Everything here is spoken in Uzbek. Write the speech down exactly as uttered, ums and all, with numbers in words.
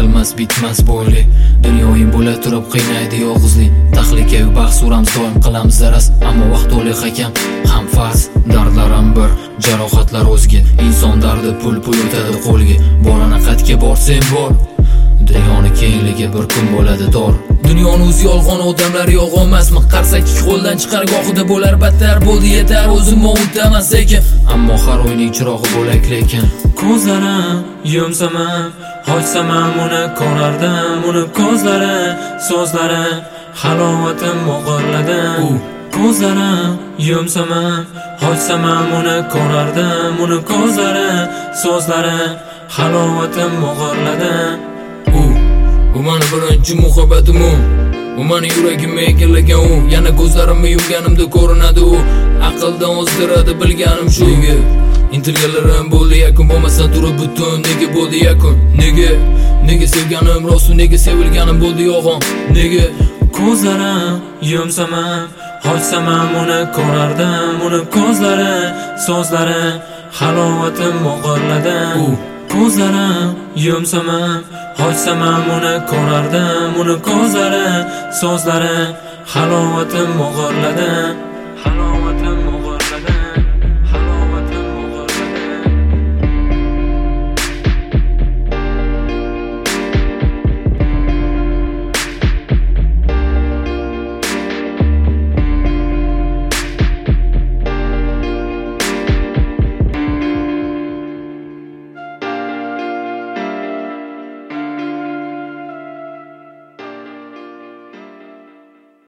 yengilmas bitmas bo'yli. Dunyoyim bo'la turib qiynaydi yolg'izlik. Tahlikayu bahs uramiz doim qilamiz zaras, ammo vaqt o'li hakam ham farz. Dardlarim bir, jarohatlar o'zga. Inson dardi pul pul o'tadi qo'lga. Borana qatga borsang bor, dunyoni kengligi bir kun bo'ladi tor. Dunyoni o'zi yolg'on, odamlar yolg'on emasmi? Qarsak ikki qo'ldan chiqar, gohida bo'lar battar. Bo'ldi yetar, o'zim o'taman sekin, ammo har o'yning chirog'i bo'lak lekin. Ko'zlarim yumsam ham, ochsam ham uni ko'rardim. Uni ko'zlari, so'zlari halovatim o'g'irladi. Ko'zlarim yumsam ham, ochsam ham uni ko'rardim. Uni ko'zlari, so'zlari halovatim o'g'irladi. U mani birinchi muhabbatim u, u mani yuragimga egallagan u. Yana ko'zlarimni yumganimda ko'rinadi u. Aqldan ozdiradi bilganim shu. Nega intilganlarim bo'ldi yakun, bo'lmasdan turib butun. Nega bo'ldi yakun? Nega? Nega sevganim rost, nega sevilganim bo'ldi yolg'on? Nega? Ko'zlarim yumsam ham, ochsam ham uni ko'rardim. Uni ko'zlari, so'zlari halovatim o'g'irladi. Ko'zlarim yumsam ham, ochsam ham uni ko'rardim. Uni ko'zlari, so'zlari halovatim o'g'irladi.